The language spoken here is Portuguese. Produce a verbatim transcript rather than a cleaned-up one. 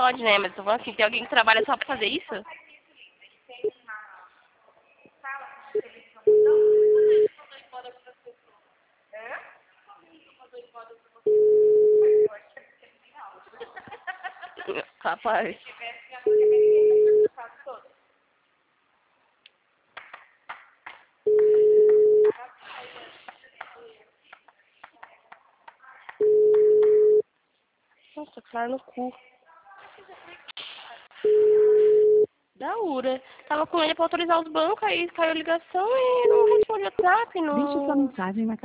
pode, né? Mas tô falando assim, tem alguém que trabalha só pra fazer isso? Capaz. Nossa, claro no cu. Da Ura. Tava com ele pra autorizar os bancos, aí caiu a ligação e não responde o WhatsApp, Deixe sua não... mensagem na